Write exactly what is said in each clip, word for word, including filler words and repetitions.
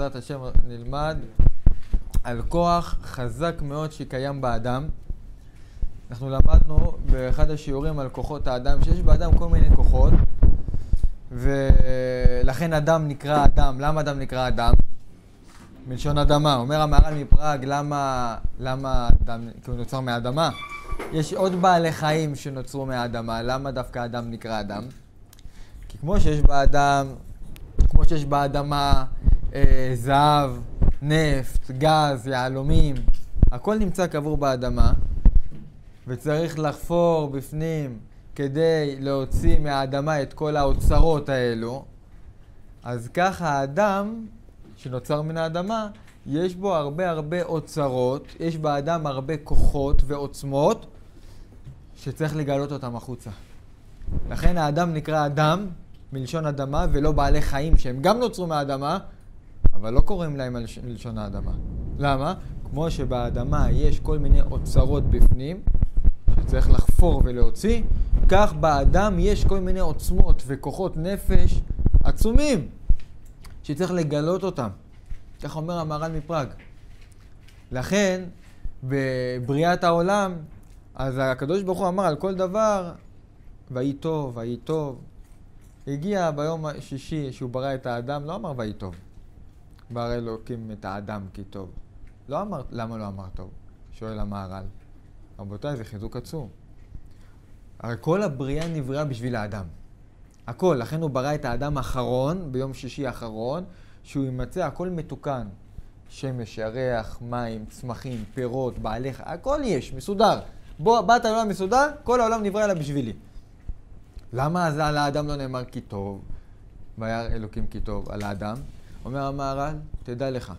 בעזרת השם נלמד על כוח חזק מאוד שקיים באדם. אנחנו למדנו באחד השיעורים על כוחות האדם, שיש באדם כל מיני כוחות, ולכן אדם נקרא אדם. למה אדם נקרא אדם? מלשון אדמה. אומר המהר"ל מפראג, למה, למה אדם, כי הוא נוצר מהאדמה? יש עוד בעלי חיים שנוצרו מהאדמה. למה דווקא אדם נקרא אדם? כי כמו שיש באדם, כמו שיש באדמה אה, זהב, נפט, גז, יהלומים, הכל נמצא קבור באדמה, וצריך לחפור בפנים כדי להוציא מהאדמה את כל האוצרות האלו. אז ככה האדם שנוצר מן האדמה, יש בו הרבה הרבה אוצרות, יש באדם הרבה כוחות ועוצמות שצריך לגלות אותם החוצה. לכן האדם נקרא אדם מלשון אדמה, ולא בעלי חיים שהם גם נוצרו מהאדמה, אבל לא קוראים להם מלשון האדמה. למה? כמו שבאדמה יש כל מיני אוצרות בפנים שצריך לחפור ולהוציא, כך באדם יש כל מיני עוצמות וכוחות נפש עצומים שצריך לגלות אותם. כך אומר המהר"ל מפראג. לכן בבריאת העולם, אז הקדוש ברוך הוא אמר על כל דבר ויהי טוב, ויהי טוב. הגיע ביום השישי שהוא ברא את האדם, לא אמר ויהי טוב. ברא אלוקים את האדם כי טוב. לא אמר, למה לא אמר טוב? שואל המהר"ל. רבותיי, זה חיזוק עצום. הרי כל הבריאה נבראה בשביל האדם. הכל, לכן הוא ברא את האדם האחרון, ביום שישי האחרון, שהוא יימצא הכל מתוקן. שמש, ירח, מים, צמחים, פירות, בעלי, הכל יש, מסודר. בוא, באת העולם מסודר, כל העולם נברא אלא בשבילי. למה אז על האדם לא נאמר כי טוב? וירא אלוקים כי טוב על האדם. אומר המהר"ל, תדע לך,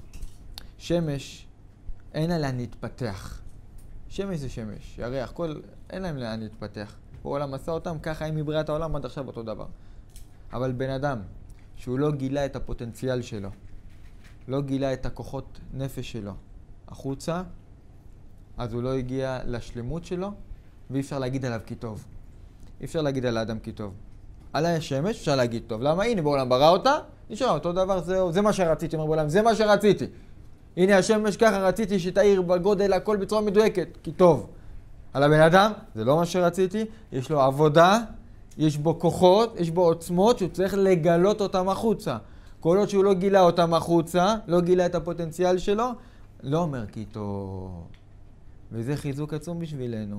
שמש אין לה לאן להתפתח. שמש זה שמש, ירח, כל, אין להם לאן להתפתח. העולם עשה אותם, ככה עם מבריאת העולם עד עכשיו אותו דבר. אבל בן אדם שהוא לא גילה את הפוטנציאל שלו, לא גילה את הכוחות נפש שלו החוצה, אז הוא לא הגיע לשלמות שלו, ואי אפשר להגיד עליו כי טוב. אי אפשר להגיד על האדם כי טוב. על השמש אפשר להגיד טוב. למה? הנה בעולם ברא אותה, נשאר אותו דבר, זה, זה מה שרציתי, אומר בעולם, זה מה שרציתי. הנה השמש ככה רציתי שתאיר בגודל הכל בצורה מדויקת, כי טוב. על הבן אדם, זה לא מה שרציתי, יש לו עבודה, יש בו כוחות, יש בו עוצמות שהוא צריך לגלות אותם החוצה. כל עוד שהוא לא גילה אותם החוצה, לא גילה את הפוטנציאל שלו, לא אומר כי טוב. וזה חיזוק עצום בשבילנו.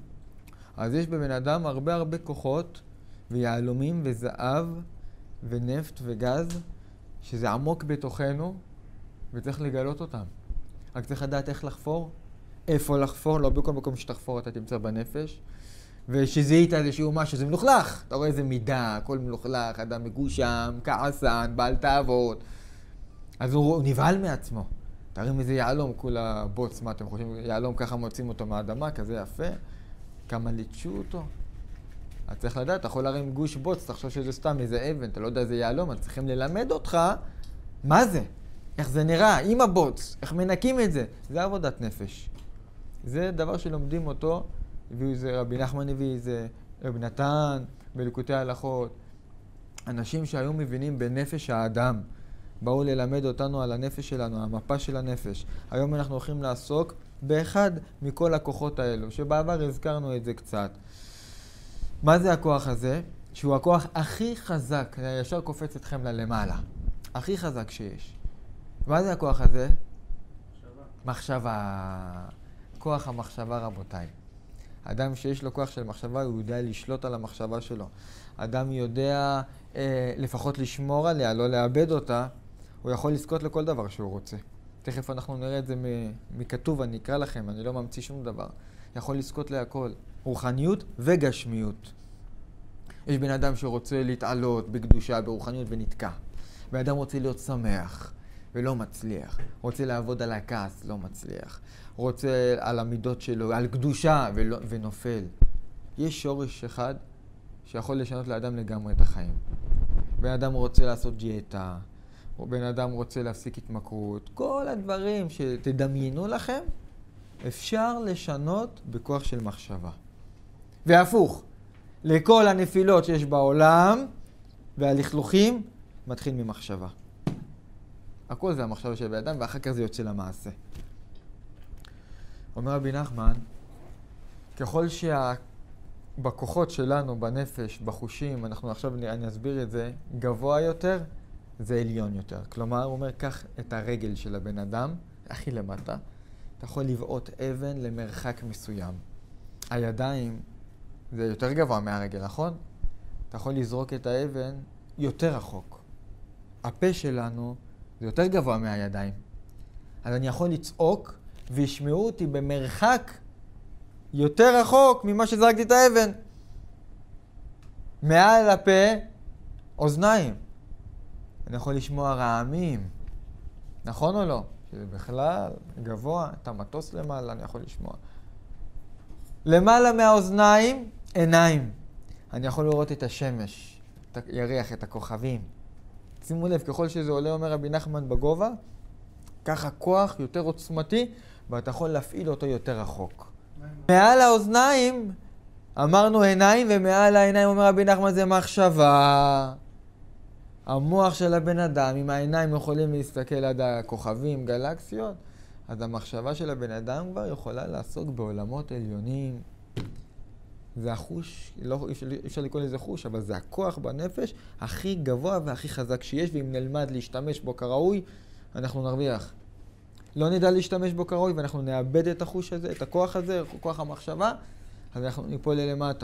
אז יש בבן אדם הרבה הרבה כוחות, ויהלומים וזהב ונפט וגז, שזה עמוק בתוכנו, וצריך לגלות אותם. רק צריך לדעת איך לחפור, איפה לחפור, לא בכל מקום שתחפור אתה תמצא בנפש, ושזיהית איזשהו משהו, זה מלוכלך. אתה רואה איזה מידה, הכל מלוכלך, אדם מגושם, כעסן, בעל תאוות. אז הוא, הוא נבהל מעצמו. תראים איזה יעלום, כולה בוץ, מה אתם חושבים? יעלום ככה מוצאים אותו מהאדמה, כזה יפה. כמה ליטשו אותו. אז צריך לדעת, אתה יכול להרים גוש בוץ, תחשוב שזה סתם איזה אבן, אתה לא יודע איזה יעלום, אז צריכים ללמד אותך מה זה, איך זה נראה, עם הבוץ, איך מנקים את זה. זה עבודת נפש. זה דבר שלומדים אותו, הביאו איזה רבי נחמן הביא, איזה רבי נתן, בליקוטי ההלכות. אנשים שהיו מבינים בנפש האדם, באו ללמד אותנו על הנפש שלנו, המפה של הנפש. היום אנחנו הולכים לעסוק באחד מכל הכוחות האלו, שבעבר הזכרנו את זה קצת. מה זה הכוח הזה? שהוא הכוח הכי חזק, ישר קופץ אתכם ללמעלה. הכי חזק שיש. מה זה הכוח הזה? מחשבה. מחשבה. כוח המחשבה, רבותיי. אדם שיש לו כוח של מחשבה, הוא יודע לשלוט על המחשבה שלו. אדם יודע אה, לפחות לשמור עליה, לא לאבד אותה, הוא יכול לזכות לכל דבר שהוא רוצה. תכף אנחנו נראה את זה מכתוב, אני אקרא לכם, אני לא ממציא שום דבר. יכול לזכות להכל, רוחניות וגשמיות. יש בן אדם שרוצה להתעלות בקדושה, ברוחניות ונתקע. בן אדם רוצה להיות שמח ולא מצליח. רוצה לעבוד על הכעס, לא מצליח. רוצה על המידות שלו, על קדושה ולא, ונופל. יש שורש אחד שיכול לשנות לאדם לגמרי את החיים. בן אדם רוצה לעשות דיאטה, או בן אדם רוצה להפסיק התמכרות. כל הדברים שתדמיינו לכם, אפשר לשנות בכוח של מחשבה. והפוך, לכל הנפילות שיש בעולם והלכלוכים, מתחיל ממחשבה. הכל זה המחשבה של בן אדם, ואחר כך זה יוצא למעשה. אומר רבי נחמן, ככל שבכוחות שלנו, בנפש, בחושים, אנחנו עכשיו, אני אסביר את זה, גבוה יותר, זה עליון יותר. כלומר, הוא אומר, קח את הרגל של הבן אדם, הכי למטה, אתה יכול לבעוט אבן למרחק מסוים. הידיים זה יותר גבוה מהרגל, נכון? אתה יכול לזרוק את האבן יותר רחוק. הפה שלנו זה יותר גבוה מהידיים. אז אני יכול לצעוק וישמעו אותי במרחק יותר רחוק ממה שזרקתי את האבן. מעל הפה, אוזניים. אני יכול לשמוע רעמים. נכון או לא? שזה בכלל גבוה, את המטוס למעלה אני יכול לשמוע. למעלה מהאוזניים, עיניים. אני יכול לראות את השמש, את הירח, את הכוכבים. שימו לב, ככל שזה עולה, אומר רבי נחמן, בגובה, ככה כוח יותר עוצמתי, ואתה יכול להפעיל אותו יותר רחוק. מעל האוזניים, אמרנו עיניים, ומעל העיניים, אומר רבי נחמן, זה מחשבה. המוח של הבן אדם, אם העיניים יכולים להסתכל עד הכוכבים, גלקסיות, אז המחשבה של הבן אדם כבר יכולה לעסוק בעולמות עליונים. זה החוש, לא, אי אפשר, אפשר לקרוא לזה חוש, אבל זה הכוח בנפש הכי גבוה והכי חזק שיש, ואם נלמד להשתמש בו כראוי, אנחנו נרוויח. לא נדע להשתמש בו כראוי, ואנחנו נאבד את החוש הזה, את הכוח הזה, כוח המחשבה, אז אנחנו ניפול למטה.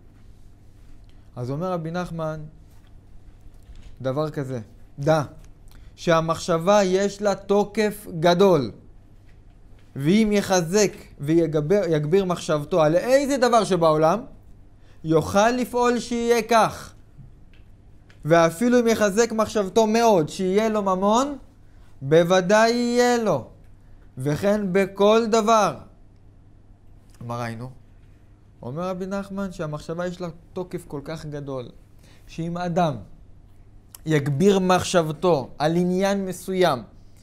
אז אומר רבי נחמן, דבר כזה, דע, שהמחשבה יש לה תוקף גדול, ואם יחזק ויגביר מחשבתו על איזה דבר שבעולם, יוכל לפעול שיהיה כך. ואפילו אם יחזק מחשבתו מאוד, שיהיה לו ממון, בוודאי יהיה לו. וכן בכל דבר. מה ראינו? אומר רבי נחמן שהמחשבה יש לה תוקף כל כך גדול, שאם אדם יגביר מחשבתו על עניין מסוים,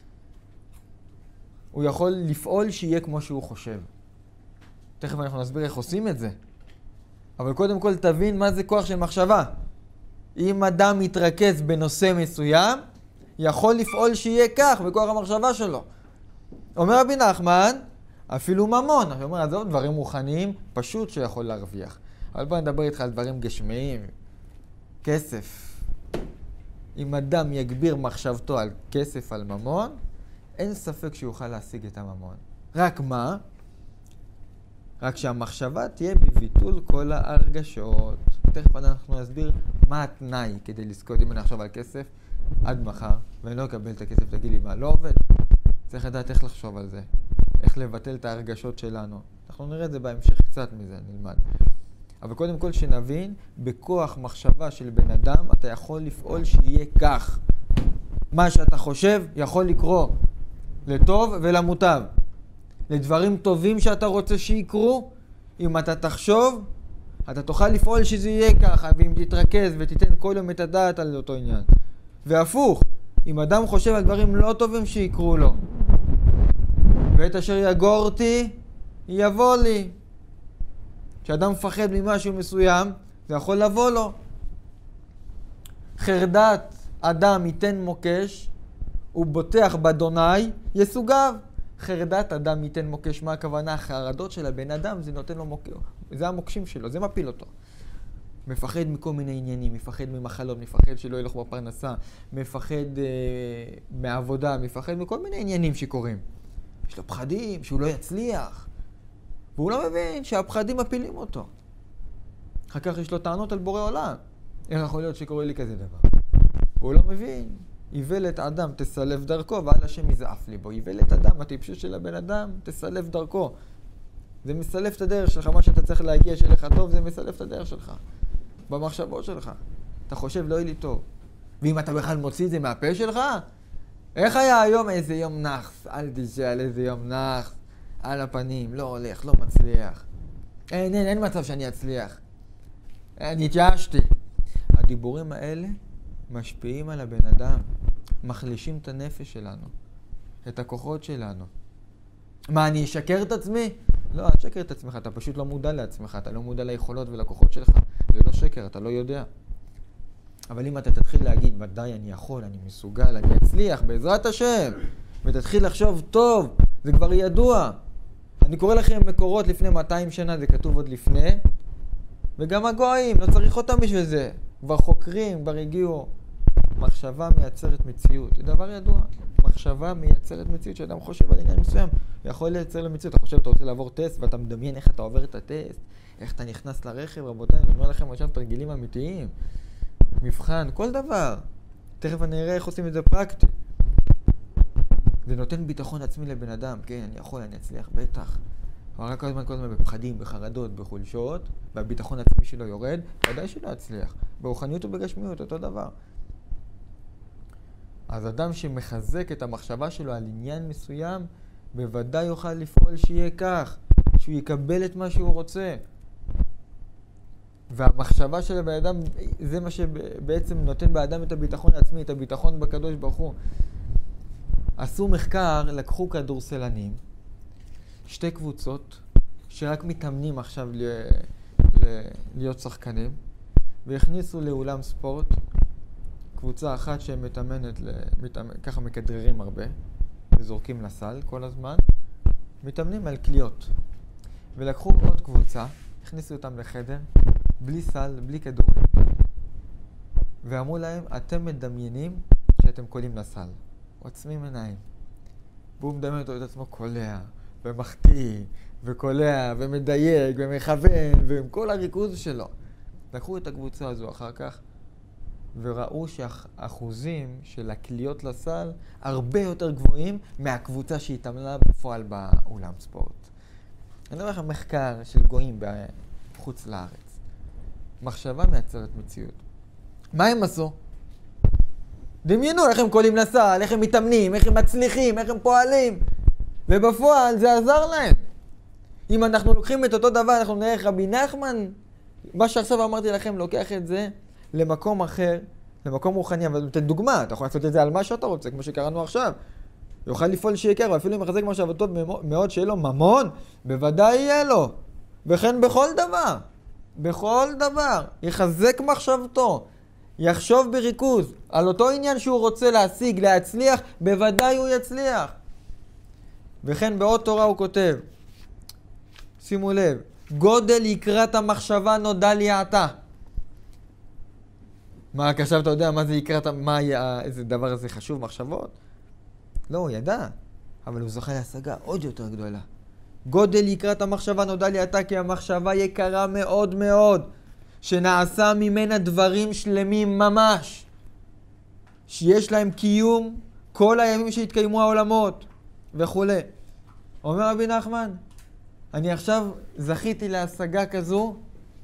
הוא יכול לפעול שיהיה כמו שהוא חושב. תכף אנחנו נסביר איך עושים את זה. אבל קודם כל תבין מה זה כוח של מחשבה. אם אדם מתרכז בנושא מסוים, יכול לפעול שיהיה כך בכוח המחשבה שלו. אומר רבי נחמן, אפילו ממון. הוא אומר, עזוב, דברים רוחניים, פשוט שיכול להרוויח. אבל בוא נדבר איתך על דברים גשמיים. כסף. אם אדם יגביר מחשבתו על כסף, על ממון, אין ספק שיוכל להשיג את הממון. רק מה? רק שהמחשבה תהיה בביטול כל ההרגשות. תכף אנחנו נסביר מה התנאי כדי לזכות. אם אני אחשוב על כסף עד מחר ואני לא אקבל את הכסף, תגיד לי מה, לא עובד? צריך לדעת איך לחשוב על זה, איך לבטל את ההרגשות שלנו. אנחנו נראה את זה בהמשך, קצת מזה נלמד. אבל קודם כל שנבין, בכוח מחשבה של בן אדם אתה יכול לפעול שיהיה כך. מה שאתה חושב יכול לקרות לטוב ולמוטב. לדברים טובים שאתה רוצה שיקרו, אם אתה תחשוב, אתה תוכל לפעול שזה יהיה ככה, ואם תתרכז ותיתן כל יום את הדעת על אותו עניין. והפוך, אם אדם חושב על דברים לא טובים שיקרו לו, ואת אשר יגור אותי, יבוא לי. כשאדם מפחד ממשהו מסוים, זה יכול לבוא לו. חרדת אדם ייתן מוקש, הוא בוטח באדוני, יסוגיו. חרדת אדם ייתן מוקש, מה הכוונה? החרדות של הבן אדם, זה נותן לו מוקש, זה המוקשים שלו, זה מפיל אותו. מפחד מכל מיני עניינים, מפחד ממחלות, מפחד שלא ילך בפרנסה, מפחד אה, מעבודה, מפחד מכל מיני עניינים שקורים. יש לו פחדים, שהוא לא יצליח. והוא לא מבין שהפחדים מפילים אותו. אחר כך יש לו טענות על בורא עולם. איך יכול להיות שקורה לי כזה דבר? והוא לא מבין. איוולת אדם תסלף דרכו, ועל השם יזעף ליבו. איוולת אדם, הטיפשות של הבן אדם, תסלף דרכו. זה מסלף את הדרך שלך, מה שאתה צריך להגיע שלך טוב, זה מסלף את הדרך שלך. במחשבות שלך. אתה חושב לא יהיה לי טוב. ואם אתה בכלל מוציא את זה מהפה שלך, איך היה היום? איזה יום נחס. אל תשאל איזה יום נחס. על הפנים, לא הולך, לא מצליח. אין, אין, אין מצב שאני אצליח. אני התייאשתי. הדיבורים האלה משפיעים על הבן אדם. מחלישים את הנפש שלנו. את הכוחות שלנו. מה, אני אשקר את עצמי? לא, אל תשקר את עצמך, אתה פשוט לא מודע לעצמך, אתה לא מודע ליכולות ולכוחות שלך. זה לא שקר, אתה לא יודע. אבל אם אתה תתחיל להגיד, ודאי אני יכול, אני מסוגל, אני אצליח, בעזרת השם, ותתחיל לחשוב, טוב, זה כבר ידוע. אני קורא לכם מקורות לפני מאתיים שנה, זה כתוב עוד לפני, וגם הגויים, לא צריך אותם בשביל זה. כבר חוקרים, כבר הגיעו. מחשבה מייצרת מציאות. זה דבר ידוע. מחשבה מייצרת מציאות. שאדם חושב על עניין מסוים, יכול לייצר למציאות. אתה חושב, אתה רוצה לעבור טסט, ואתה מדמיין איך אתה עובר את הטסט, איך אתה נכנס לרכב, רבותיי, אני אומר לכם עכשיו תרגילים אמיתיים. מבחן, כל דבר. תכף אני אראה איך עושים את זה פרקטי. זה נותן ביטחון עצמי לבן אדם. כן, אני יכול, אני אצליח, בטח. אבל רק כל הזמן, כל הזמן בפחדים, בחרדות, בחולשות, והביטחון עצמי שלו יורד, ודאי שלא אצליח. ברוחניות ובגשמיות, אותו דבר. אז אדם שמחזק את המחשבה שלו על עניין מסוים, בוודאי יוכל לפעול שיהיה כך, שהוא יקבל את מה שהוא רוצה. והמחשבה של הבן אדם, זה מה שבעצם נותן באדם את הביטחון העצמי, את הביטחון בקדוש ברוך הוא. עשו מחקר, לקחו כדורסלנים, שתי קבוצות, שרק מתאמנים עכשיו ל... ל... להיות שחקנים, והכניסו לאולם ספורט, קבוצה אחת שמתאמנת, מתאמנ... ככה מכדררים הרבה, וזורקים לסל כל הזמן, מתאמנים על כליות. ולקחו עוד קבוצה, הכניסו אותם לחדר, בלי סל, בלי כדורים, ואמרו להם, אתם מדמיינים שאתם קולים לסל. עוצמים עיניים. והוא מדמיין אותו את עצמו קולע, ומחטיא, וקולע, ומדייק, ומכוון, ועם כל הריכוז שלו. לקחו את הקבוצה הזו אחר כך, וראו שהאחוזים של הכליות לסל הרבה יותר גבוהים מהקבוצה שהתאמנה בפועל באולם ספורט. אני אומר לכם מחקר של גויים בחוץ לארץ. מחשבה מייצרת מציאות. מה הם עשו? דמיינו איך הם קולים לסל, איך הם מתאמנים, איך הם מצליחים, איך הם פועלים. ובפועל זה עזר להם. אם אנחנו לוקחים את אותו דבר, אנחנו נראה רבי נחמן, מה שעכשיו אמרתי לכם, לוקח את זה למקום אחר, למקום רוחני, אבל נותן דוגמה, אתה יכול לעשות את זה על מה שאתה רוצה, כמו שקראנו עכשיו. יוכל לפעול שיקר, ואפילו אם יחזק מחשבתו מאוד שיהיה לו ממון, בוודאי יהיה לו. וכן בכל דבר, בכל דבר, יחזק מחשבתו, יחשוב בריכוז על אותו עניין שהוא רוצה להשיג, להצליח, בוודאי הוא יצליח. וכן בעוד תורה הוא כותב, שימו לב, גודל יקרת המחשבה נודע לי עתה. מה, עכשיו אתה יודע מה זה יקרת, מה איזה דבר הזה חשוב, מחשבות? לא, הוא ידע, אבל הוא זוכה להשגה עוד יותר גדולה. גודל יקרת המחשבה נודע לי עתה, כי המחשבה יקרה מאוד מאוד, שנעשה ממנה דברים שלמים ממש, שיש להם קיום כל הימים שהתקיימו העולמות וכו'. אומר רבי נחמן, אני עכשיו זכיתי להשגה כזו,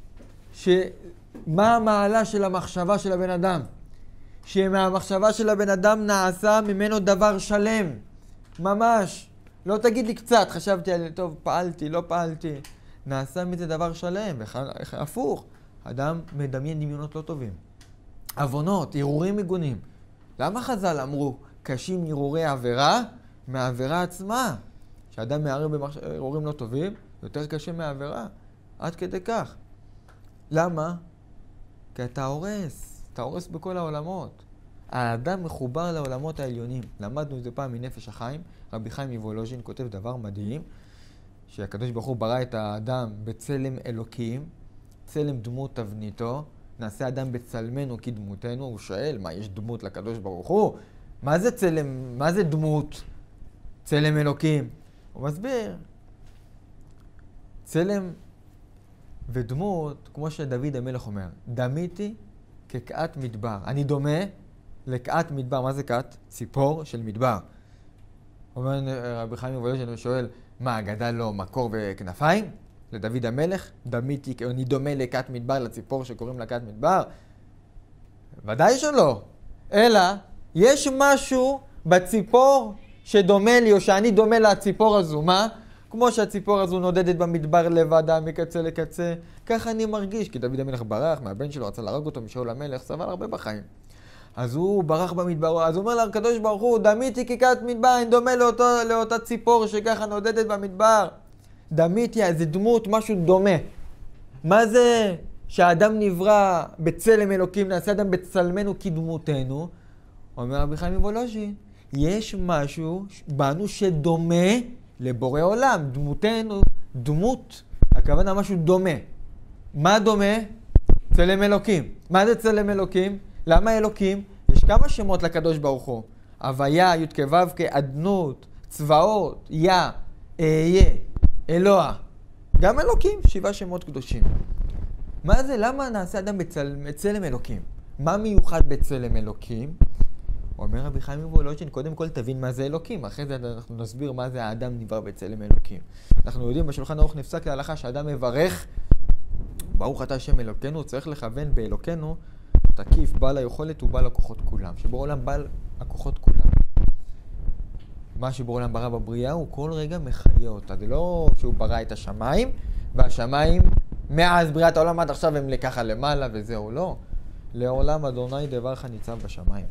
שמה המעלה של המחשבה של הבן אדם? שמהמחשבה של הבן אדם נעשה ממנו דבר שלם, ממש. לא תגיד לי קצת, חשבתי על טוב, פעלתי, לא פעלתי. נעשה מזה דבר שלם, הפוך. אדם מדמיין דמיונות לא טובים. עוונות, ערעורים מגונים. למה חז"ל אמרו, קשים ערעורי עבירה מהעבירה עצמה? שאדם מערער בערעורים לא טובים, יותר קשה מהעבירה. עד כדי כך. למה? כי אתה הורס. אתה הורס בכל העולמות. האדם מחובר לעולמות העליונים. למדנו את זה פעם מנפש החיים. רבי חיים מוולוז'ין כותב דבר מדהים, שהקדוש ברוך הוא ברא את האדם בצלם אלוקים, צלם דמות תבניתו, נעשה אדם בצלמנו כדמותנו. הוא שואל, מה, יש דמות לקדוש ברוך הוא? מה זה צלם, מה זה דמות? צלם אלוקים. הוא מסביר. צלם ודמות, כמו שדוד המלך אומר, דמיתי כקעת מדבר. אני דומה לקעת מדבר. מה זה קעת? ציפור של מדבר. אומר רבי חיים מוולוז'ין, שואל, מה, גדל לו מקור וכנפיים? לדוד המלך, דמיתי, אני דומה לקעת מדבר, לציפור שקוראים לה קעת מדבר? ודאי שלא. אלא, יש משהו בציפור שדומה לי, או שאני דומה לציפור הזו. מה? כמו שהציפור הזו נודדת במדבר לבדה מקצה לקצה, ככה אני מרגיש, כי דוד המלך ברח מהבן שלו, רצה להרוג אותו משאול המלך, סבל הרבה בחיים. אז הוא ברח במדבר, אז הוא אומר לקדוש ברוך הוא, דמיתי כקעת מדבר, אני דומה לאותו, לאותה ציפור שככה נודדת במדבר. דמיתי, איזה דמות, משהו דומה. מה זה שהאדם נברא בצלם אלוקים, נעשה אדם בצלמנו כדמותנו. אומר רבי חיים מוולוז'ין, יש משהו בנו שדומה לבורא עולם, דמותנו, דמות, הכוונה משהו דומה. מה דומה? צלם אלוקים. מה זה צלם אלוקים? למה אלוקים? יש כמה שמות לקדוש ברוך הוא. הוויה, י' כ' ו' כ', אדנות, צבאות, יא, אהיה, אלוה. גם אלוקים, שבעה שמות קדושים. מה זה? למה נעשה אדם בצלם אלוקים? מה מיוחד בצלם אלוקים? אומר רבי חיים מוולוז'ין, קודם כל תבין מה זה אלוקים, אחרי זה אנחנו נסביר מה זה האדם נברא בצלם אלוקים. אנחנו יודעים בשולחן ערוך נפסק להלכה שאדם מברך, ברוך אתה השם אלוקינו, צריך לכוון באלוקינו, תקיף, בעל היכולת ובעל הכוחות כולם, שבעולם בעל הכוחות כולם. מה שבעולם ברא בבריאה הוא כל רגע מחיה אותה, זה לא שהוא ברא את השמיים, והשמיים מאז בריאת העולם עד עכשיו הם ככה למעלה וזהו, לא. לעולם אדוני דברך ניצב בשמיים.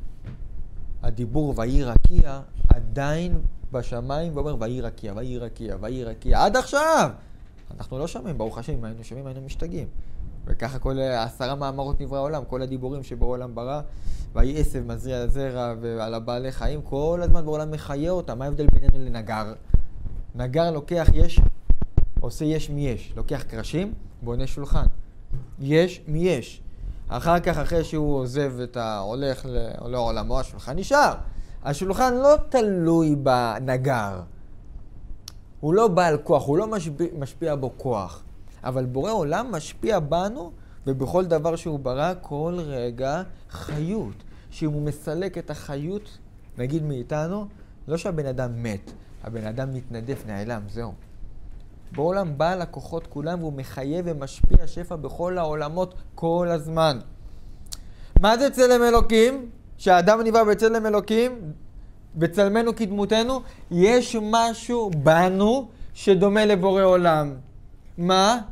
הדיבור ויהי רקיע עדיין בשמיים ואומר ויהי רקיע, ויהי רקיע, ויהי רקיע, עד עכשיו! אנחנו לא שומעים, ברוך השם, אם היינו שומעים היינו משתגעים. וככה כל עשרה מאמרות נברא העולם, כל הדיבורים שבעולם ברא, ויהי עשב מזריע זרע ועל הבעלי חיים, כל הזמן בעולם מחיה אותם. מה ההבדל בינינו לנגר? נגר לוקח יש, עושה יש מיש, לוקח קרשים, בונה שולחן. יש מיש. אחר כך, אחרי שהוא עוזב את ה... הולך לעולמו, השולחן נשאר. השולחן לא תלוי בנגר. הוא לא בעל כוח, הוא לא משפיע, משפיע בו כוח. אבל בורא עולם משפיע בנו, ובכל דבר שהוא ברא, כל רגע חיות. שאם הוא מסלק את החיות, נגיד מאיתנו, לא שהבן אדם מת, הבן אדם מתנדף, נעלם, זהו. בעולם בעל הכוחות כולם, והוא מחייב ומשפיע שפע בכל העולמות כל הזמן. מה זה צלם אלוקים? שהאדם נברא בצלם אלוקים, בצלמנו כדמותנו, יש משהו בנו שדומה לבורא עולם. מה?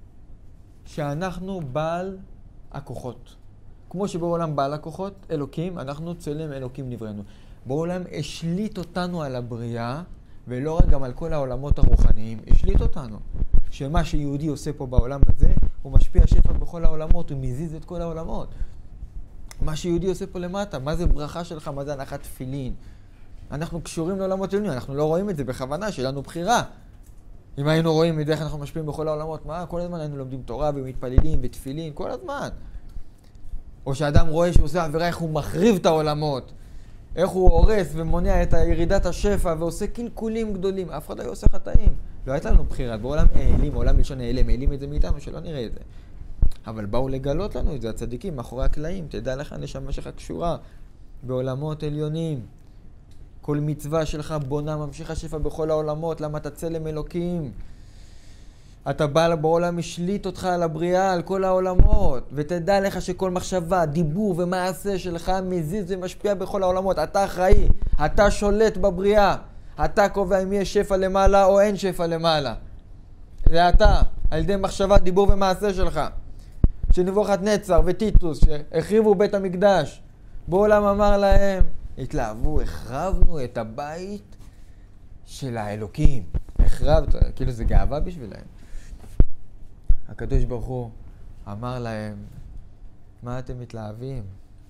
שאנחנו בעל הכוחות. כמו שבעולם בעל הכוחות, אלוקים, אנחנו צלם אלוקים נבראנו. בעולם השליט אותנו על הבריאה, ולא רק גם על כל העולמות הרוחניים, השליט אותנו. שמה שיהודי עושה פה בעולם הזה, הוא משפיע שפע בכל העולמות, הוא מזיז את כל העולמות. מה שיהודי עושה פה למטה, מה זה ברכה שלך, מה זה הנחת תפילין. אנחנו קשורים לעולמות עליונים, אנחנו לא רואים את זה בכוונה, שלנו בחירה. אם היינו רואים את זה, איך אנחנו משפיעים בכל העולמות, מה? כל הזמן היינו לומדים תורה ומתפללים ותפילין, כל הזמן. או שאדם רואה שהוא עושה עבירה, איך הוא מחריב את העולמות. איך הוא הורס ומונע את ירידת השפע ועושה קלקולים גדולים. אף אחד לא עושה חטאים. לא הייתה לנו בחירה. בעולם העלים, עולם מלשון העלם, העלים את זה מאיתנו, שלא נראה את זה. אבל באו לגלות לנו את זה, הצדיקים, מאחורי הקלעים. תדע לך, נשמה שלך קשורה בעולמות עליונים. כל מצווה שלך בונה, ממשיכה שפע בכל העולמות. למה אתה צלם אלוקים? אתה בא בעולם, משליט אותך על הבריאה, על כל העולמות. ותדע לך שכל מחשבה, דיבור ומעשה שלך מזיז ומשפיע בכל העולמות. אתה אחראי, אתה שולט בבריאה. אתה קובע אם יש שפע למעלה או אין שפע למעלה. זה אתה, על ידי מחשבה, דיבור ומעשה שלך. שנבוכדנצר וטיטוס שהחריבו בית המקדש, בעולם אמר להם, התלהבו, החרבנו את הבית של האלוקים. החרבת, כאילו זה גאווה בשבילהם. הקדוש ברוך הוא אמר להם, מה אתם מתלהבים?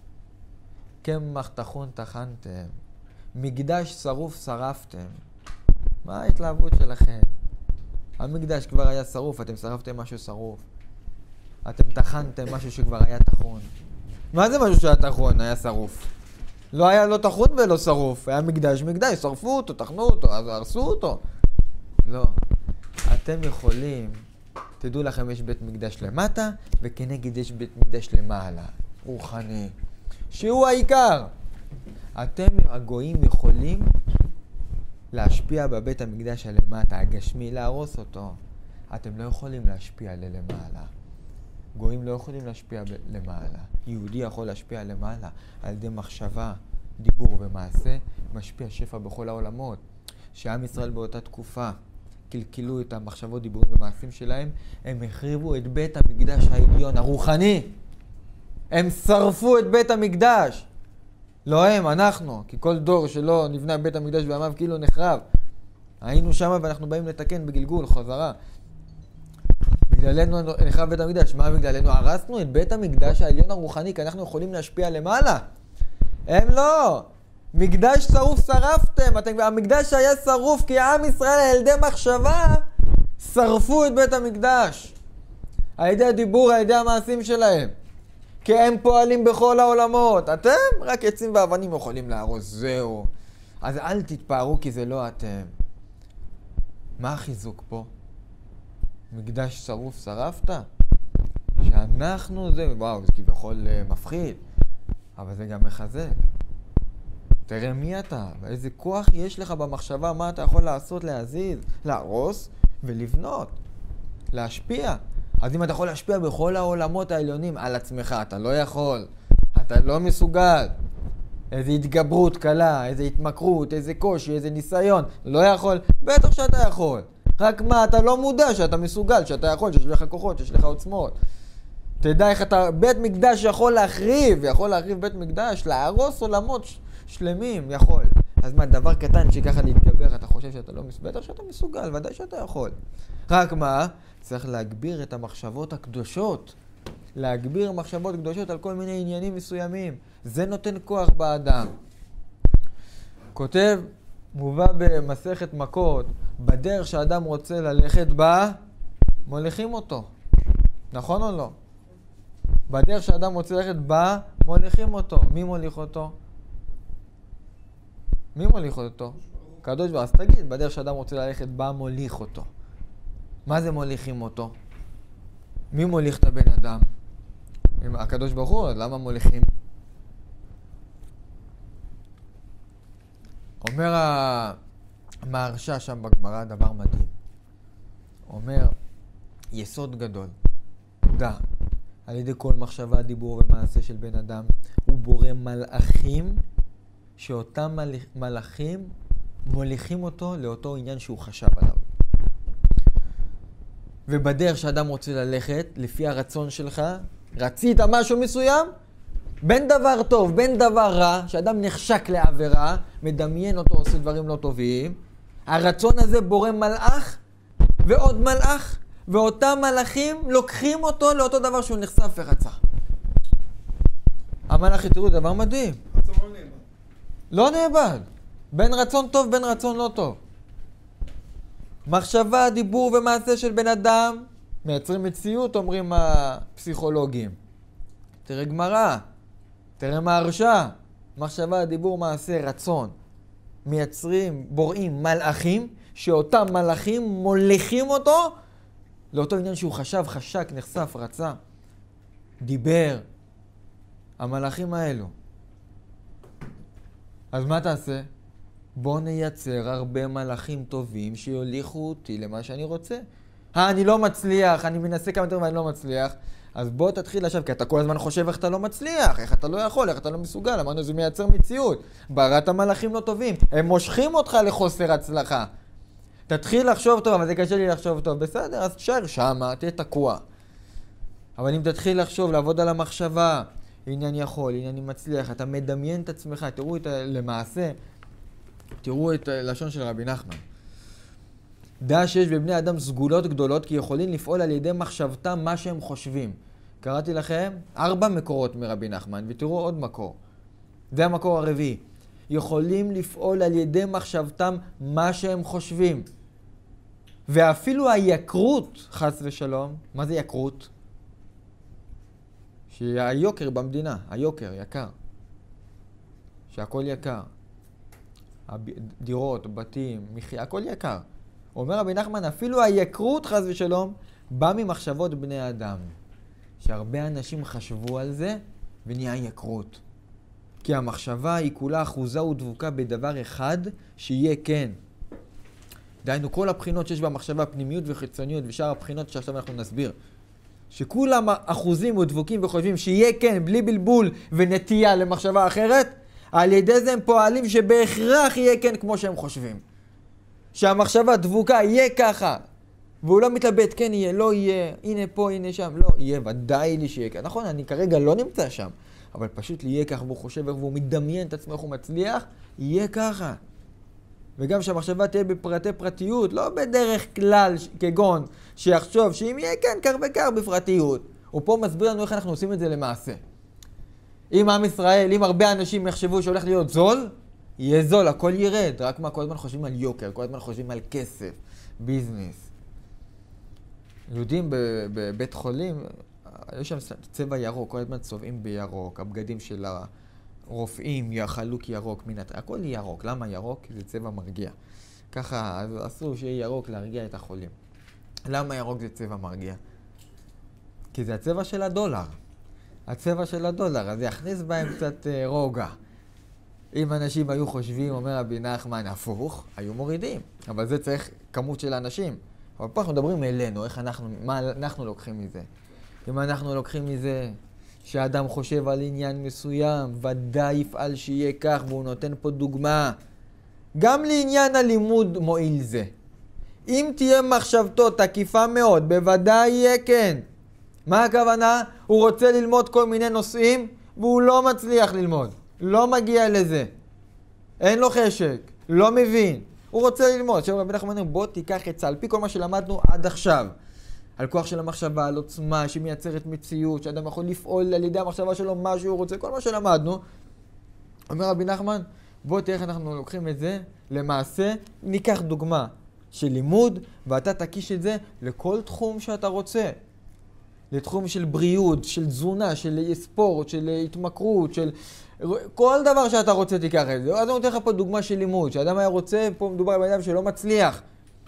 קמח טחון טחנתם, מקדש שרוף שרפתם. מה ההתלהבות שלכם? המקדש כבר היה שרוף, אתם שרפתם משהו שרוף. אתם טחנתם משהו שכבר היה טחון. מה זה משהו שהיה טחון, היה שרוף? לא היה לא טחון ולא שרוף, היה מקדש, מקדש, שרפו אותו, טחנו אותו, אז הרסו אותו. לא. אתם יכולים, תדעו לכם, יש בית מקדש למטה, וכנגד יש בית מקדש למעלה, רוחני, שהוא העיקר. אתם, הגויים, יכולים להשפיע בבית המקדש הלמטה, הגשמי, להרוס אותו. אתם לא יכולים להשפיע ללמעלה. גויים לא יכולים להשפיע ב- למעלה. יהודי יכול להשפיע למעלה על ידי מחשבה, דיבור ומעשה, משפיע שפע בכל העולמות. שעם ישראל באותה תקופה קלקלו את המחשבות, דיבורים ומעשים שלהם, הם החריבו את בית המקדש העליון, הרוחני. הם שרפו את בית המקדש. לא הם, אנחנו, כי כל דור שלא נבנה בית המקדש בימיו כאילו נחרב. היינו שם ואנחנו באים לתקן בגלגול, חזרה. בגללנו נחרב בית המקדש. מה בגללנו? הרסנו את בית המקדש העליון הרוחני, כי אנחנו יכולים להשפיע למעלה. הם לא. מקדש שרוף שרפתם. אתם, המקדש היה שרוף כי עם ישראל על ידי מחשבה שרפו את בית המקדש. על ידי הדיבור, על ידי המעשים שלהם. כי הם פועלים בכל העולמות. אתם רק עצים ואבנים יכולים להרוס. זהו. אז אל תתפארו כי זה לא אתם. מה החיזוק פה? מקדש שרוף שרפת? שאנחנו זה, וואו, זה כביכול מפחיד. אבל זה גם מחזק. תראה מי אתה, ואיזה כוח יש לך במחשבה, מה אתה יכול לעשות, להזיז, להרוס ולבנות, להשפיע. אז אם אתה יכול להשפיע בכל העולמות העליונים על עצמך, אתה לא יכול, אתה לא מסוגל. איזו התגברות קלה, איזו התמכרות, איזה קושי, איזה ניסיון, לא יכול, בטח שאתה יכול. רק מה, אתה לא מודע שאתה מסוגל, שאתה יכול, שיש לך כוחות, שיש לך עוצמות. תדע איך אתה, בית מקדש יכול להחריב, יכול להחריב בית מקדש, להרוס עולמות שלמים, יכול. אז מה, דבר קטן שככה להתגבר, אתה חושב שאתה לא מסוגל, בטח שאתה מסוגל, ודאי שאתה יכול. רק מה, צריך להגביר את המחשבות הקדושות, להגביר מחשבות קדושות על כל מיני עניינים מסוימים. זה נותן כוח באדם. כותב, מובא במסכת מכות, בדרך שאדם רוצה ללכת בה, מוליכים אותו. נכון או לא? בדרך שאדם רוצה ללכת בה, מוליכים אותו. מי מוליך אותו? מי מוליך אותו? קדוש ברוך הוא. אז תגיד, בדרך שאדם רוצה ללכת בה, מוליך אותו. מה זה מוליכים אותו? מי מוליך את הבן אדם? הקדוש ברוך הוא, למה מוליכים? אומר המהרש"א שם בגמרא דבר מדהים. אומר, יסוד גדול. דע, על ידי כל מחשבה, דיבור ומעשה של בן אדם, הוא בורא מלאכים, שאותם מלאכים מוליכים אותו לאותו עניין שהוא חשב עליו. ובדרך שאדם רוצה ללכת, לפי הרצון שלך, רצית משהו מסוים, בין דבר טוב, בין דבר רע, שאדם נחשק לעבירה, מדמיין אותו, עושה דברים לא טובים, הרצון הזה בורא מלאך, ועוד מלאך, ואותם מלאכים לוקחים אותו לאותו דבר שהוא נחשף ורצה. המלאכים, תראו, דבר מדהים. רצון לא נאבד. לא נאבד. בין רצון טוב, בין רצון לא טוב. מחשבה, דיבור ומעשה של בן אדם, מייצרים מציאות, אומרים הפסיכולוגים. תראה גמרא, תראה מהרש"א, מחשבה, דיבור, מעשה, רצון. מייצרים, בוראים מלאכים, שאותם מלאכים מוליכים אותו לאותו עניין שהוא חשב, חשק, נחשף, רצה, דיבר. המלאכים האלו. אז מה תעשה? בוא נייצר הרבה מלאכים טובים שיוליכו אותי למה שאני רוצה. אה, אני לא מצליח, אני מנסה כמה יותר ואני לא מצליח. אז בוא תתחיל עכשיו, כי אתה כל הזמן חושב איך אתה לא מצליח, איך אתה לא יכול, איך אתה לא מסוגל. אמרנו, זה מייצר מציאות. בראת המלאכים לא טובים. הם מושכים אותך לחוסר הצלחה. תתחיל לחשוב טוב, אבל זה קשה לי לחשוב טוב. בסדר, אז תשאר שמה, תהיה תקוע. אבל אם תתחיל לחשוב, לעבוד על המחשבה, עניין יכול, עניין מצליח, אתה מדמיין את עצמך, תראו את למעשה, תראו את הלשון של רבי נחמן. דע שיש בבני אדם סגולות גדולות, כי יכולים לפעול על ידי מחשבתם מה שהם חושבים. קראתי לכם ארבע מקורות מרבי נחמן, ותראו עוד מקור. זה המקור הרביעי. יכולים לפעול על ידי מחשבתם מה שהם חושבים. ואפילו היקרות, חס ושלום, מה זה יקרות? שהיוקר במדינה, היוקר, יקר. שהכל יקר. דירות, בתים, מחיה, הכל יקר. אומר רבי נחמן, אפילו היקרות, חס ושלום, בא ממחשבות בני אדם. שהרבה אנשים חשבו על זה, ונהיה יקרות. כי המחשבה היא כולה אחוזה ודבוקה בדבר אחד, שיהיה כן. דהיינו, כל הבחינות שיש במחשבה, פנימיות וחיצוניות, ושאר הבחינות שעכשיו אנחנו נסביר. שכולם אחוזים ודבוקים וחושבים שיהיה כן, בלי בלבול ונטייה למחשבה אחרת, על ידי זה הם פועלים שבהכרח יהיה כן כמו שהם חושבים. שהמחשבה דבוקה יהיה ככה, והוא לא מתלבט, כן יהיה, לא יהיה, הנה פה, הנה שם, לא, יהיה ודאי לי שיהיה כן. נכון, אני כרגע לא נמצא שם, אבל פשוט יהיה ככה, והוא חושב והוא מדמיין את עצמו איך הוא מצליח, יהיה ככה. וגם שהמחשבה תהיה בפרטי פרטיות, לא בדרך כלל כגון שיחשוב שאם יהיה כן קר וקר בפרטיות. הוא פה מסביר לנו איך אנחנו עושים את זה למעשה. אם עם ישראל, אם הרבה אנשים יחשבו שהולך להיות זול, יהיה זול, הכל ירד. רק מה, כל הזמן חושבים על יוקר, כל הזמן חושבים על כסף, ביזנס. יודעים בבית חולים, יש שם צבע ירוק, כל הזמן צובעים בירוק, הבגדים של הרופאים יחלוק ירוק, מנת... הכל ירוק. למה ירוק? כי זה צבע מרגיע. ככה, אז אסור שיהיה ירוק להרגיע את החולים. למה ירוק זה צבע מרגיע? כי זה הצבע של הדולר. הצבע של הדולר, אז יכניס בהם קצת רוגע. אם אנשים היו חושבים, אומר רבי נחמן, הפוך, היו מורידים. אבל זה צריך כמות של אנשים. אבל פה אנחנו מדברים אלינו, איך אנחנו, מה אנחנו לוקחים מזה. אם אנחנו לוקחים מזה שהאדם חושב על עניין מסוים, ודאי יפעל שיהיה כך, והוא נותן פה דוגמה. גם לעניין הלימוד מועיל זה. אם תהיה מחשבתו תקיפה מאוד, בוודאי יהיה כן. מה הכוונה? הוא רוצה ללמוד כל מיני נושאים, והוא לא מצליח ללמוד. לא מגיע לזה. אין לו חשק. לא מבין. הוא רוצה ללמוד. עכשיו רבי נחמן אומר, בוא תיקח את זה, על פי כל מה שלמדנו עד עכשיו. על כוח של המחשבה, על עוצמה שמייצרת מציאות, שאדם יכול לפעול על ידי המחשבה שלו מה שהוא רוצה, כל מה שלמדנו. אומר רבי נחמן, בוא תראה איך אנחנו לוקחים את זה. למעשה, ניקח דוגמה של לימוד, ואתה תקיש את זה לכל תחום שאתה רוצה. לתחום של בריאות, של תזונה, של ספורט, של התמכרות, של כל דבר שאתה רוצה תיקח את זה. אז אני נותן לך פה דוגמה של לימוד, שאדם היה רוצה, פה מדובר על אדם שלא מצליח.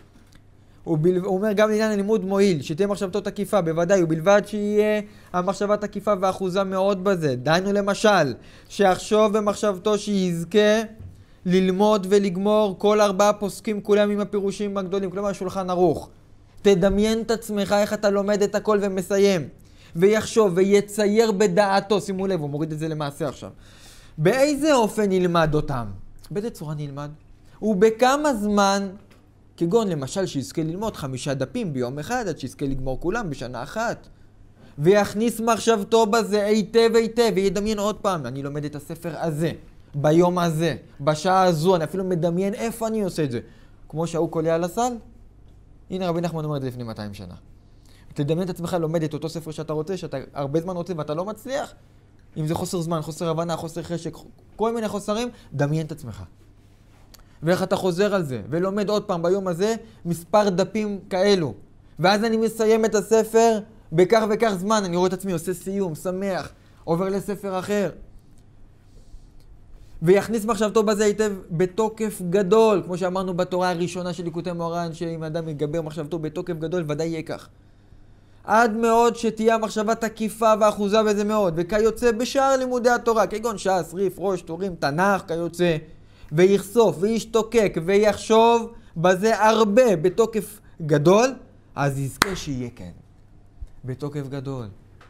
הוא, בל... הוא אומר גם לעניין הלימוד מועיל, שתהיה מחשבתו תקיפה, בוודאי, ובלבד שיהיה המחשבה תקיפה ואחוזה מאוד בזה. דיינו למשל, שיחשוב במחשבתו שיזכה ללמוד ולגמור כל ארבעה פוסקים כולם עם הפירושים הגדולים, כלומר שולחן ערוך. תדמיין את עצמך איך אתה לומד את הכל ומסיים. ויחשוב ויצייר בדעתו, שימו לב, הוא מוריד את זה למעשה עכשיו. באיזה אופן נלמד אותם? באיזה צורה נלמד? ובכמה זמן, כגון למשל שיזכה ללמוד חמישה דפים ביום אחד, עד שיזכה לגמור כולם בשנה אחת. ויכניס מחשבתו בזה היטב היטב, וידמיין עוד פעם, אני לומד את הספר הזה, ביום הזה, בשעה הזו, אני אפילו מדמיין איפה אני עושה את זה. כמו שההוא קולע על הסל, הנה רבי נחמן אומר את זה לפני מאתיים שנה. תדמיין את עצמך לומד את אותו ספר שאתה רוצה, שאתה הרבה זמן רוצה ואתה לא מצליח. אם זה חוסר זמן, חוסר הבנה, חוסר חשק, כל מיני חוסרים, דמיין את עצמך. ואיך אתה חוזר על זה, ולומד עוד פעם ביום הזה מספר דפים כאלו. ואז אני מסיים את הספר בכך וכך זמן, אני רואה את עצמי עושה סיום, שמח, עובר לספר אחר. ויכניס מחשבתו בזה היטב בתוקף גדול, כמו שאמרנו בתורה הראשונה של ליקוטי מוהר"ן, שאם אדם יגבר מחשבתו בתוקף גדול, ודאי יהיה כך. עד מאוד שתהיה המחשבה תקיפה ואחוזה בזה מאוד, וכיוצא בשאר לימודי התורה, כגון ש"ס, ריף, ראש, טורים, תנ"ך, כיוצא, ויחשוף וישתוקק ויחשוב בזה הרבה בתוקף גדול, אז יזכה שיהיה כן, בתוקף גדול.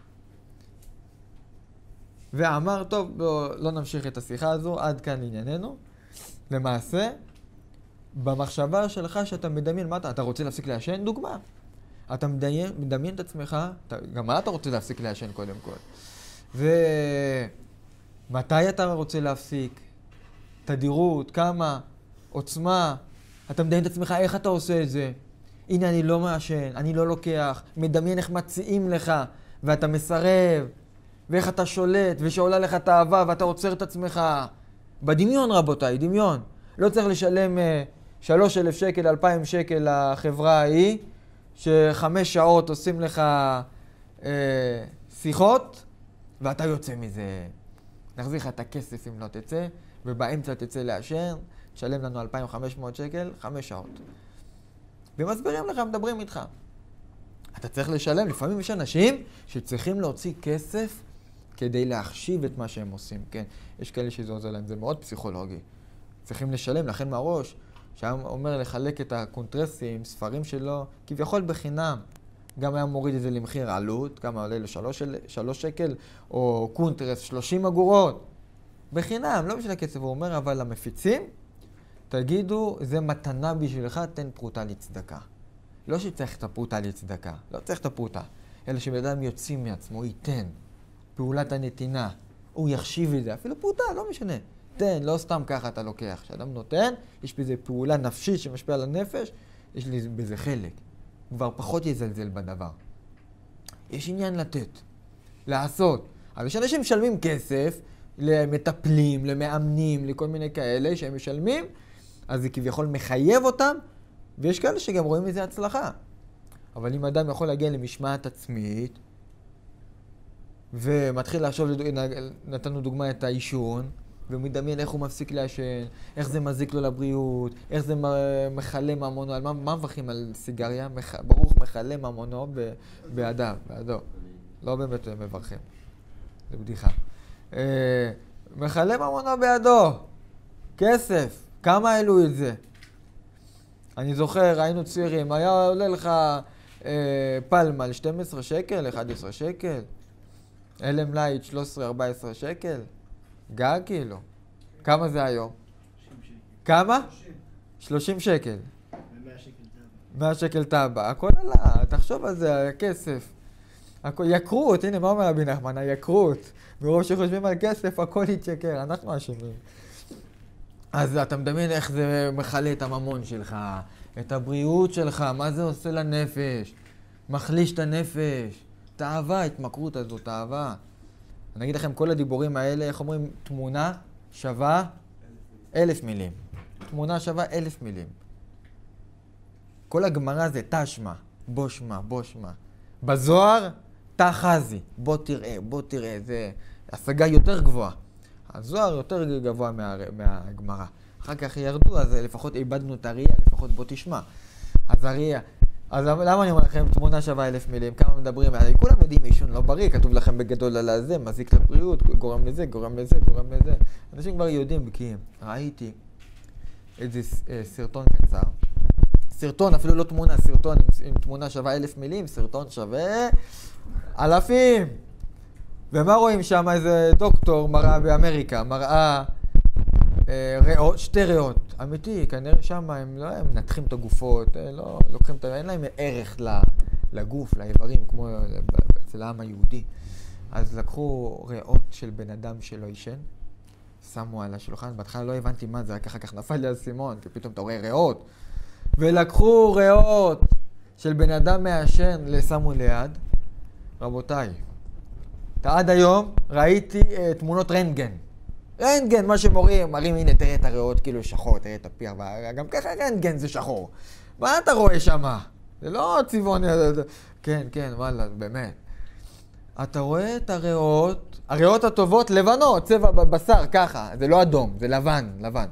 ואמר, טוב, לא, לא נמשיך את השיחה הזו, עד כאן לענייננו. למעשה, במחשבה שלך שאתה מדמיין, מה אתה, אתה רוצה להפסיק לעשן? דוגמה. אתה מדמיין, מדמיין את עצמך, אתה, גם מה אתה רוצה להפסיק לעשן קודם כל? ומתי אתה רוצה להפסיק? תדירות, כמה, עוצמה, אתה מדמיין את עצמך איך אתה עושה את זה. הנה אני לא מעשן, אני לא לוקח, מדמיין איך מציעים לך ואתה מסרב. ואיך אתה שולט, ושעולה לך את האהבה, ואתה עוצר את עצמך. בדמיון רבותיי, דמיון. לא צריך לשלם שלוש אלף שקל, אלפיים שקל לחברה ההיא, שחמש שעות עושים לך אה, שיחות, ואתה יוצא מזה. נחזיר לך את הכסף אם לא תצא, ובאמצע תצא לעשן, תשלם לנו אלפיים וחמש מאות שקל, חמש שעות. ומסבירים לך, מדברים איתך. אתה צריך לשלם, לפעמים יש אנשים שצריכים להוציא כסף כדי להחשיב את מה שהם עושים, כן? יש כאלה שזה עוזר להם, זה מאוד פסיכולוגי. צריכים לשלם, לכן מהראש, שהיה אומר לחלק את הקונטרסים, ספרים שלו, כביכול בחינם. גם היה מוריד את זה למחיר עלות, כמה עולה לשלוש שלוש שקל, או קונטרס שלושים אגורות. בחינם, לא בשביל הכסף, הוא אומר, אבל למפיצים, תגידו, זה מתנה בשבילך, תן פרוטה לצדקה. לא שצריך את הפרוטה לצדקה, לא צריך את הפרוטה, אלא שבאדם יוצאים מעצמו, ייתן פעולת הנתינה, הוא יחשיב את זה, אפילו פרוטה, לא משנה. תן, לא סתם ככה אתה לוקח. כשאדם נותן, יש בזה פעולה נפשית שמשפיעה על הנפש, יש לי בזה חלק. הוא כבר פחות יזלזל בדבר. יש עניין לתת, לעשות. אבל כשאנשים משלמים כסף למטפלים, למאמנים, לכל מיני כאלה שהם משלמים, אז זה כביכול מחייב אותם, ויש כאלה שגם רואים מזה הצלחה. אבל אם אדם יכול להגיע למשמעת עצמית, ומתחיל לחשוב, נתנו דוגמה את העישון, ומדמיין איך הוא מפסיק לעשן, איך זה מזיק לו לבריאות, איך זה מחלה ממונו, על מה, מה מברכים על סיגריה? מח, ברוך מחלה ממונו ב, בעדיו, בעדו. לא באמת מברכים, זה בדיחה. אה, מחלה ממונו בעדו, כסף, כמה העלו את זה? אני זוכר, היינו צעירים, היה עולה לך אה, פלמה על שתים עשרה שקל, אחד עשר שקל, אלם לייט שלוש עשרה ארבע עשרה שקל, גג כאילו. כמה זה היום? כמה? שלושים שקל. מאה שקל טאבה. הכל עלה, תחשוב על זה, הכסף. הכל, יקרות, הנה מה אומר רבי נחמן, היקרות. מרוב שחושבים על כסף, הכל יתשקר, אנחנו אשמים. אז אתה מדמיין איך זה מחלה את הממון שלך, את הבריאות שלך, מה זה עושה לנפש, מחליש את הנפש, את האהבה, ההתמכרות הזאת, האהבה. אני אגיד לכם, כל הדיבורים האלה, איך אומרים, תמונה שווה אלף מילים. תמונה שווה אלף מילים. כל הגמרא זה תשמע, בוא שמע, בוא שמע. בזוהר, תחזי, בוא תראה, בוא תראה, זה השגה יותר גבוהה. הזוהר יותר גבוה מה, מהגמרא. אחר כך ירדו, אז לפחות איבדנו את הראייה, לפחות בוא תשמע. אז הראייה. אז למה אני אומר לכם, תמונה שווה אלף מילים, כמה מדברים עליי? כולם יודעים עישון לא בריא, כתוב לכם בגדול על הזה, מזיק לבריאות, גורם לזה, גורם לזה, גורם לזה. אנשים כבר יודעים בקיאים. ראיתי איזה סרטון קצר. סרטון, אפילו לא תמונה, סרטון עם, עם תמונה שווה אלף מילים, סרטון שווה אלפים. ומה רואים שם? איזה דוקטור מראה באמריקה, מראה אה, ריאות, שתי ריאות. אמיתי, כנראה שם הם לא הם מנתחים את הגופות, לא לוקחים את, אין להם ערך לגוף, לאיברים, כמו אצל העם היהודי. אז לקחו ריאות של בן אדם שלא ישן, שמו על השולחן, בהתחלה לא הבנתי מה זה, רק אחר כך נפל לי הסימון, כי פתאום אתה רואה ריאות. ולקחו ריאות של בן אדם מעשן, שמו ליד. רבותיי, עד היום ראיתי uh, תמונות רנטגן. רנטגן, מה שמורים, מראים, הנה, תראה את הריאות כאילו שחור, תראה את הפיר, גם ככה רנטגן זה שחור. מה אתה רואה שמה? זה לא צבעוני, כן, כן, וואלה, באמת. אתה רואה את הריאות, הריאות הטובות לבנות, צבע בבשר, ככה, זה לא אדום, זה לבן, לבן.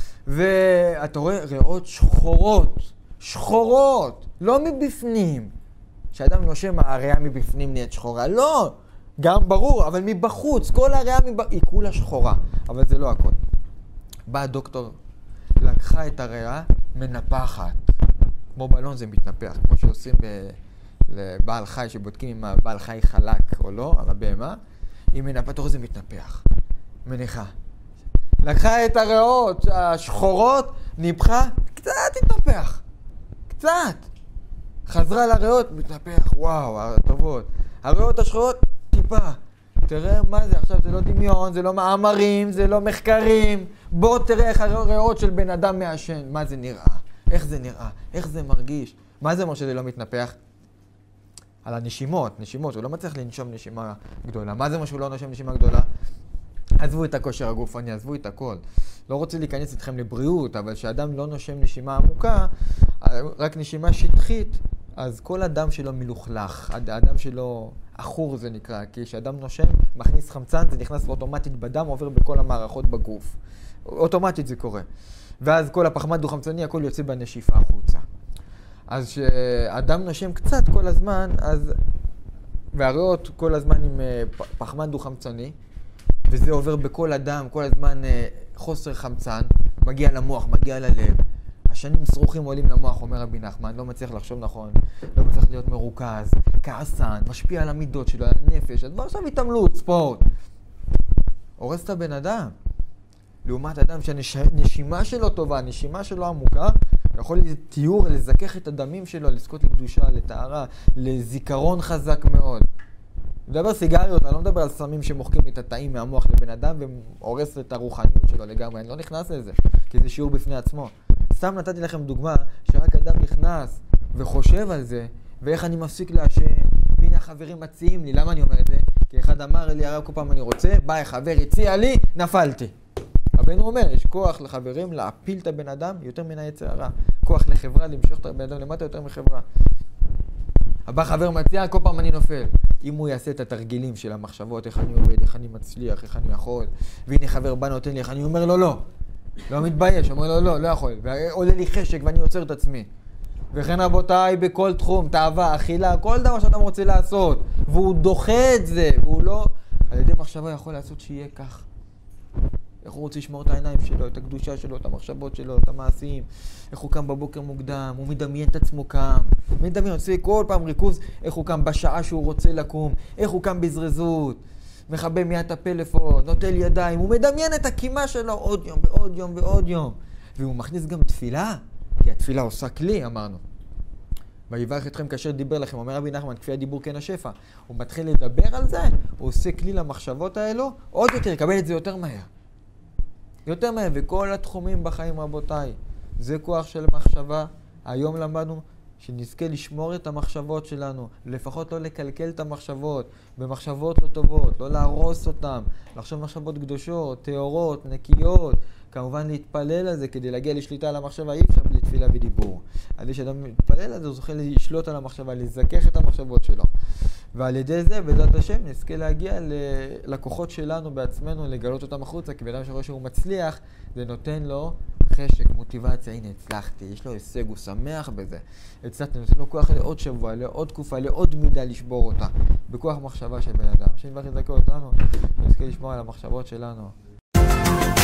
ואתה רואה ריאות שחורות, שחורות, לא מבפנים. כשאדם נושם, הריאה מבפנים נהיית שחורה, לא. גם ברור, אבל מבחוץ, כל הריאה מבחוץ, היא כולה שחורה, אבל זה לא הכל. בא הדוקטור, לקחה את הריאה, מנפחת. כמו בלון זה מתנפח, כמו שעושים ב... לבעל חי, שבודקים אם הבעל חי חלק או לא, על הבהמה, היא מנפחת, תראו זה מתנפח, מניחה. לקחה את הריאות השחורות, ניפחה, קצת התנפח, קצת. חזרה לריאות, מתנפח, וואו, הטובות. הריאות השחורות, טיפה. תראה מה זה, עכשיו זה לא דמיון, זה לא מאמרים, זה לא מחקרים. בוא תראה איך הריאות של בן אדם מעשן, מה זה נראה, איך זה נראה, איך זה מרגיש. מה זה אומר שזה לא מתנפח? על הנשימות, נשימות, הוא לא מצליח לנשום נשימה גדולה. מה זה אומר שהוא לא נשום נשימה גדולה? עזבו את הכושר הגופני, עזבו את הכל. לא רוצה להיכנס איתכם לבריאות, אבל כשאדם לא נושם נשימה עמוקה, רק נשימה שטחית, אז כל אדם שלו מלוכלך, האדם שלו אחור זה נקרא, כי כשאדם נושם, מכניס חמצן, זה נכנס אוטומטית בדם, עובר בכל המערכות בגוף. אוטומטית זה קורה. ואז כל הפחמן דו-חמצני, הכל יוצא בנשיפה החוצה. אז כשאדם נושם קצת כל הזמן, אז... והריאות כל הזמן עם פחמן דו-חמצני, וזה עובר בכל אדם, כל הזמן חוסר חמצן, מגיע למוח, מגיע ללב. השנים שרוכים עולים למוח, אומר רבי נחמן, לא מצליח לחשוב נכון, לא מצליח להיות מרוכז, כעסן, משפיע על המידות שלו, על הנפש, אז בוא עכשיו התעמלות, ספורט. הורס את הבן אדם. לעומת אדם שהנשימה שלו טובה, הנשימה שלו עמוקה, יכול לתיאור, לזכך את הדמים שלו, לזכות לקדושה, לטהרה, לזיכרון חזק מאוד. מדבר סיגריות, אני לא מדבר על סמים שמוחקים את התאים מהמוח לבן אדם והורס את הרוחניות שלו לגמרי, אני לא נכנס לזה, כי זה שיעור בפני עצמו. סתם נתתי לכם דוגמה שרק אדם נכנס וחושב על זה, ואיך אני מפסיק לעשן, והנה החברים מציעים לי, למה אני אומר את זה? כי אחד אמר לי, הרב כל פעם אני רוצה, בא חבר הציע לי, נפלתי. רבנו אומר, יש כוח לחברים להפיל את הבן אדם יותר מן היצר הרע. כוח לחברה למשוך את הבן אדם למטה יותר מחברה. הבא חבר מציע, כל פעם אני נופל. אם הוא יעשה את התרגילים של המחשבות, איך אני עובד, איך אני מצליח, איך אני יכול, והנה חבר בא נותן לי, איך אני אומר לו לא. לא מתבייש, אומר לו לא, לא יכול. ועולה לי חשק ואני יוצר את עצמי. וכן רבותיי, בכל תחום, תאווה, אכילה, כל דבר שאתה רוצה לעשות, והוא דוחה את זה, והוא לא, על ידי מחשבה יכול לעשות שיהיה כך. איך הוא רוצה לשמור את העיניים שלו, את הקדושה שלו, את המחשבות שלו, את המעשים, איך הוא קם בבוקר מוקדם, הוא מדמיין את עצמו קם, מדמיין, עושה כל פעם ריכוז, איך הוא קם בשעה שהוא רוצה לקום, איך הוא קם בזרזות, מכבה מיד את הפלאפון, נוטל ידיים, הוא מדמיין את הקימה שלו עוד יום ועוד יום ועוד יום, והוא מכניס גם תפילה, כי התפילה עושה כלי, אמרנו. ויברך אתכם כאשר דיבר לכם, אומר רבי נחמן, כפי הדיבור כן השפע. הוא מתחיל לדבר על זה, הוא עושה כלי למחשבות האלו, עוד יותר, יקבל את זה יותר מהר. יותר מהר, וכל התחומים בחיים רבותיי, זה כוח של מחשבה. היום למדנו שנזכה לשמור את המחשבות שלנו, לפחות לא לקלקל את המחשבות, במחשבות לא טובות, לא להרוס אותם, לחשוב מחשבות קדושות, טהורות, נקיות, כמובן להתפלל על זה כדי להגיע לשליטה על המחשבה, אי אפשר בלי תפילה ודיבור. על ידי שאדם מתפלל על זה, הוא זוכה לשלוט על המחשבה, לזכך את המחשבות שלו. ועל ידי זה, בעזרת השם, נזכה להגיע ללקוחות שלנו בעצמנו, לגלות אותם החוצה, כי באדם שרואה שהוא מצליח, זה נותן לו חשק, מוטיבציה, הנה הצלחתי, יש לו הישג, הוא שמח בזה. הצלחתי, נותן לו כוח לעוד שבוע, לעוד תקופה, לעוד מידה לשבור אותה, בכוח מחשבה של בן אדם. שנברך לזכות אותנו, נזכה לשמור על המחשבות שלנו.